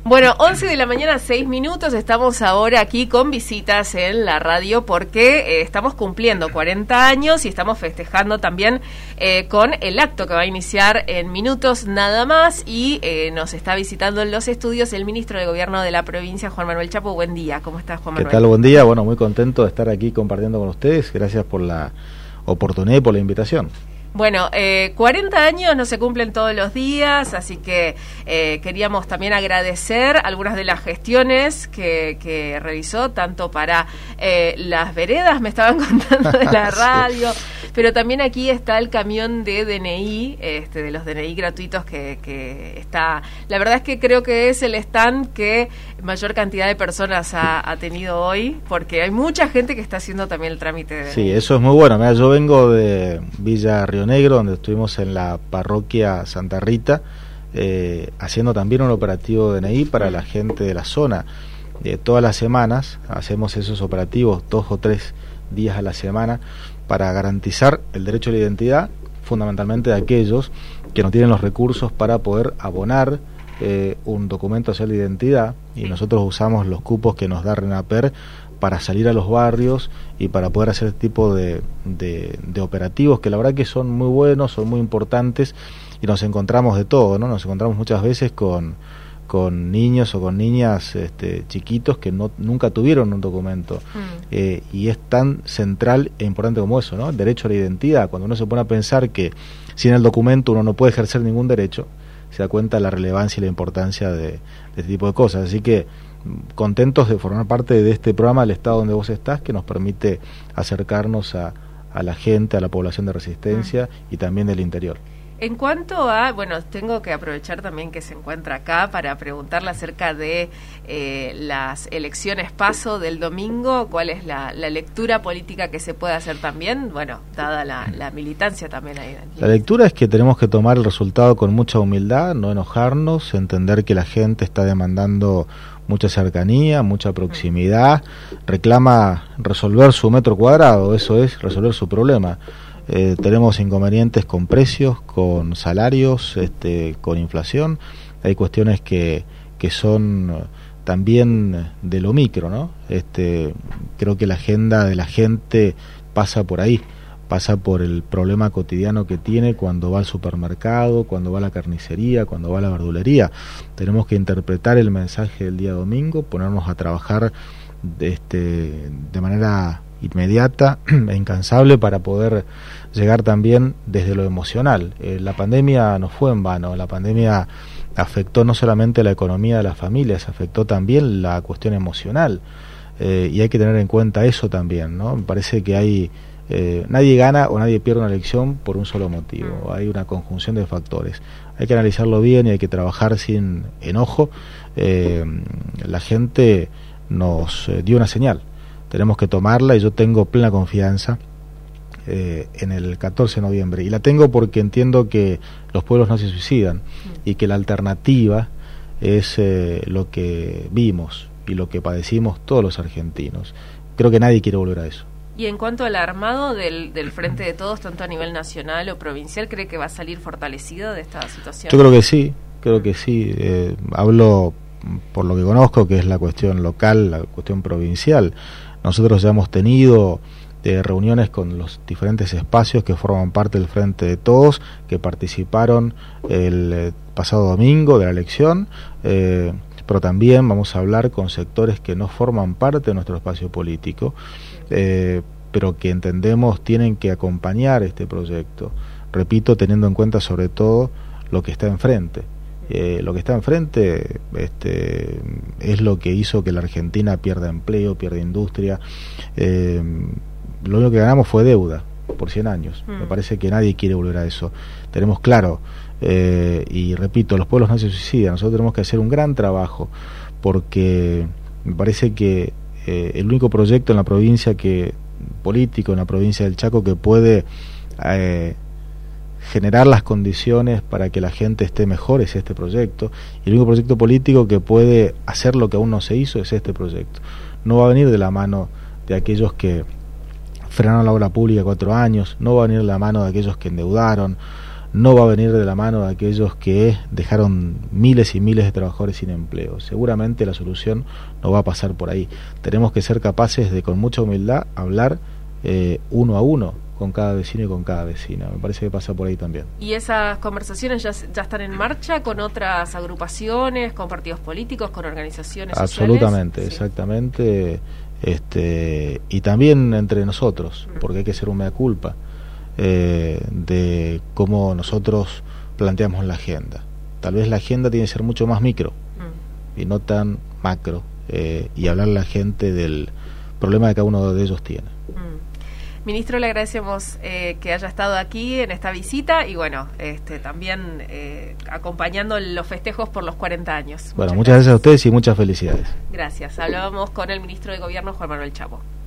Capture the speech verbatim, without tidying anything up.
Bueno, once de la mañana, seis minutos, estamos ahora aquí con visitas en la radio porque eh, estamos cumpliendo cuarenta años y estamos festejando también eh, con el acto que va a iniciar en minutos nada más y eh, nos está visitando en los estudios el ministro de Gobierno de la provincia, Juan Manuel Chapo. Buen día, ¿cómo estás, Juan Manuel? ¿Qué tal? Buen día, bueno, muy contento de estar aquí compartiendo con ustedes, gracias por la oportunidad y por la invitación. Bueno, eh, cuarenta años no se cumplen todos los días, así que eh, queríamos también agradecer algunas de las gestiones que, que realizó, tanto para eh, las veredas, me estaban contando de la radio, sí. Pero también aquí está el camión de D N I, este, de los D N I gratuitos que, que está. La verdad es que creo que es el stand que mayor cantidad de personas ha, ha tenido hoy, porque hay mucha gente que está haciendo también el trámite de D N I. Sí, eso es muy bueno. Mira, yo vengo de Villa Río Negro, donde estuvimos en la parroquia Santa Rita, eh, haciendo también un operativo de D N I para la gente de la zona. Eh, todas las semanas hacemos esos operativos, dos o tres días a la semana, para garantizar el derecho a la identidad, fundamentalmente de aquellos que no tienen los recursos para poder abonar eh, un documento social de identidad, y nosotros usamos los cupos que nos da RENAPER para salir a los barrios y para poder hacer este tipo de, de, de operativos que la verdad que son muy buenos, son muy importantes, y nos encontramos de todo, ¿no? Nos encontramos muchas veces con, con niños o con niñas este, chiquitos que no nunca tuvieron un documento, mm. eh, y es tan central e importante como eso, ¿no? El derecho a la identidad. Cuando uno se pone a pensar que sin el documento uno no puede ejercer ningún derecho, se da cuenta de la relevancia y la importancia de, de este tipo de cosas. Así que contentos de formar parte de este programa del Estado donde vos estás, que nos permite acercarnos a, a la gente, a la población de Resistencia mm. y también del interior. En cuanto a, bueno, tengo que aprovechar también que se encuentra acá para preguntarle acerca de eh, las elecciones PASO del domingo. ¿Cuál es la, la lectura política que se puede hacer también? Bueno, dada la, la militancia también ahí. La lectura es que tenemos que tomar el resultado con mucha humildad, no enojarnos, entender que la gente está demandando mucha cercanía, mucha proximidad, reclama resolver su metro cuadrado, eso es, resolver su problema. Eh, tenemos inconvenientes con precios, con salarios, este, con inflación. Hay cuestiones que, que son también de lo micro, ¿no? Este, creo que la agenda de la gente pasa por ahí, pasa por el problema cotidiano que tiene cuando va al supermercado, cuando va a la carnicería, cuando va a la verdulería. Tenemos que interpretar el mensaje del día domingo, ponernos a trabajar de, este, de manera inmediata e incansable para poder llegar también desde lo emocional. Eh, la pandemia no fue en vano, la pandemia afectó no solamente la economía de las familias, afectó también la cuestión emocional, eh, y hay que tener en cuenta eso también, ¿no? Me parece que hay eh, nadie gana o nadie pierde una elección por un solo motivo, hay una conjunción de factores, hay que analizarlo bien y hay que trabajar sin enojo. Eh, la gente nos eh, dio una señal, tenemos que tomarla, y yo tengo plena confianza eh, en el catorce de noviembre, y la tengo porque entiendo que los pueblos no se suicidan y que la alternativa es eh, lo que vimos y lo que padecimos todos los argentinos. Creo que nadie quiere volver a eso. Y en cuanto al armado del, del Frente de Todos, tanto a nivel nacional o provincial, ¿cree que va a salir fortalecido de esta situación? Yo creo que sí, creo que sí. Eh, hablo por lo que conozco, que es la cuestión local, la cuestión provincial. Nosotros ya hemos tenido eh, reuniones con los diferentes espacios que forman parte del Frente de Todos, que participaron el eh, pasado domingo de la elección, eh, pero también vamos a hablar con sectores que no forman parte de nuestro espacio político, eh, pero que entendemos tienen que acompañar este proyecto. Repito, teniendo en cuenta sobre todo lo que está enfrente. Eh, lo que está enfrente este, es lo que hizo que la Argentina pierda empleo, pierda industria. Eh, lo único que ganamos fue deuda por cien años. Mm. Me parece que nadie quiere volver a eso. Tenemos claro, eh, y repito, los pueblos no se suicidan. Nosotros tenemos que hacer un gran trabajo, porque me parece que eh, el único proyecto en la provincia que político en la provincia del Chaco que puede eh, generar las condiciones para que la gente esté mejor es este proyecto, y el único proyecto político que puede hacer lo que aún no se hizo es este proyecto. No va a venir de la mano de aquellos que frenaron la obra pública cuatro años, no va a venir de la mano de aquellos que endeudaron, no va a venir de la mano de aquellos que dejaron miles y miles de trabajadores sin empleo. Seguramente la solución no va a pasar por ahí. Tenemos que ser capaces de, con mucha humildad, hablar eh, uno a uno con cada vecino y con cada vecina. Me parece que pasa por ahí también. ¿Y esas conversaciones ya, ya están en marcha con otras agrupaciones, con partidos políticos, con organizaciones Absolutamente, sociales? exactamente. Este, y también entre nosotros, mm. porque hay que hacer un mea culpa eh, de cómo nosotros planteamos la agenda. Tal vez la agenda tiene que ser mucho más micro mm. y no tan macro, eh, y hablar a la gente del problema que cada uno de ellos tiene. Mm. Ministro, le agradecemos eh, que haya estado aquí en esta visita y bueno, este, también eh, acompañando los festejos por los cuarenta años. Bueno, muchas muchas gracias. gracias a ustedes y muchas felicidades. Gracias. Hablábamos con el ministro de Gobierno, Juan Manuel Chapo.